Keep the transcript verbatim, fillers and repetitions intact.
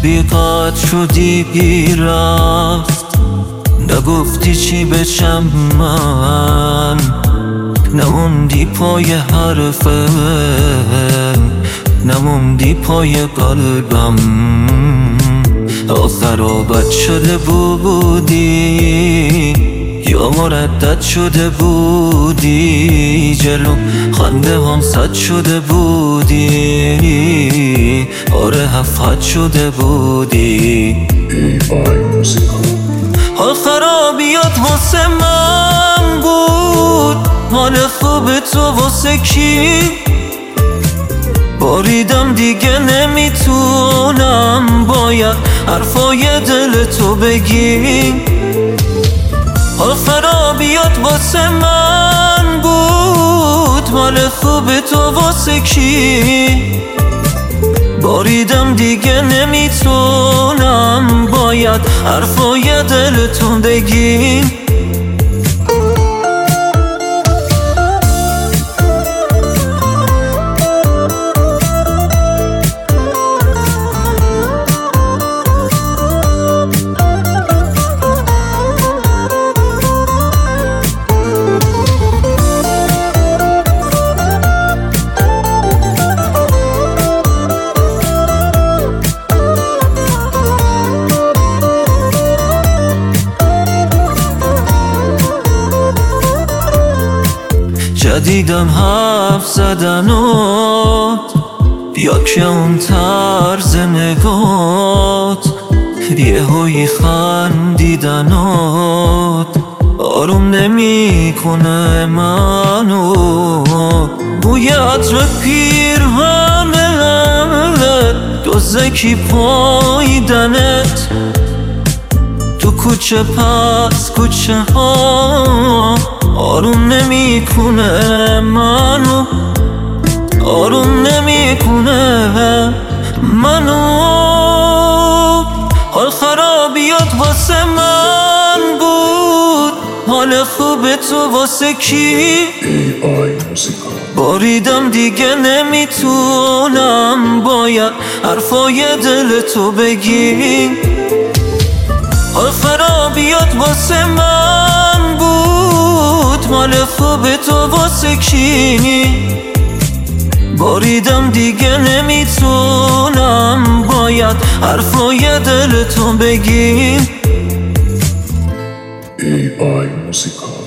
بیقدر شدی رفت، نگفتی چی بشم من، نموندی پای حرفم، نموندی پای قلبم. آخر آبد شده بودی یا مردد شده بودی، جلو خنده هم صد شده بودی، آره هفت شده بودی. حال خرابیات واسه من بود، حال خوب تو واسه کی؟ باریدم دیگه نمیتونم، باید حرفای دل تو بگی. حال خرابیات واسه من بود، حال خوب تو واسه کی؟ باریدم دیگه نمیتونم، باید حرفای دل تو بگی. جدیدم حرف زدنات یا که اون طرز نگات، یه هایی خندیدنات آروم نمی کنه منو. بوی عطر پیرهنت، دزدکی پاییدنت تو کوچه پس کوچه ها، آروم نمی کنه منو، آروم نمی کنه منو. حال خرابیات واسه من بود، حال خوب تو واسه کی؟ باریدم دیگه نمیتونم، باید حرفای دل تو بگی. حال خرابیات واسه من بود، حال خوب تو واسه کی؟ باریدم دیگه نمیتونم، باید حرفای دل تو بگی. ای آی موسیقا